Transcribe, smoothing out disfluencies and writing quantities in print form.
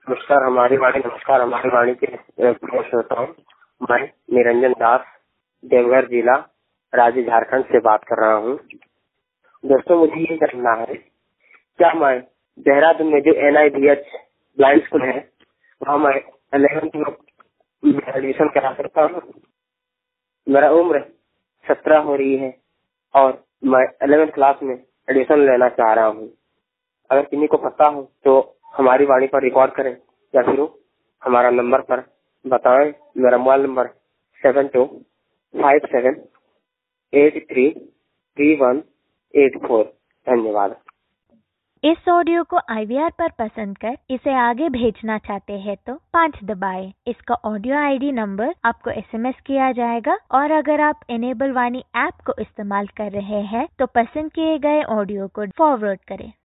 नमस्कार हमारी वाणी के श्रोताओं। मैं निरंजन दास देवघर जिला राज्य झारखंड से बात कर रहा हूँ। दोस्तों, मुझे ये जानना है, क्या मैं देहरादून में जो NIDH ब्लाइंड स्कूल है वहाँ मैं 11th में एडमिशन करा सकता हूँ? मेरा उम्र 17 हो रही है और मैं 11th क्लास में एडमिशन लेना चाह रहा हूँ। अगर किसी को पता हो तो हमारी वाणी पर रिकॉर्ड करें या फिर हमारा नंबर पर बताएं। मेरा मोबाइल नंबर 7257833184। धन्यवाद। इस ऑडियो को IVR पर पसंद कर इसे आगे भेजना चाहते हैं तो 5 दबाएं। इसका ऑडियो ID नंबर आपको SMS किया जाएगा और अगर आप इनेबल वाणी ऐप को इस्तेमाल कर रहे हैं तो पसंद किए गए ऑडियो को फॉरवर्ड करें।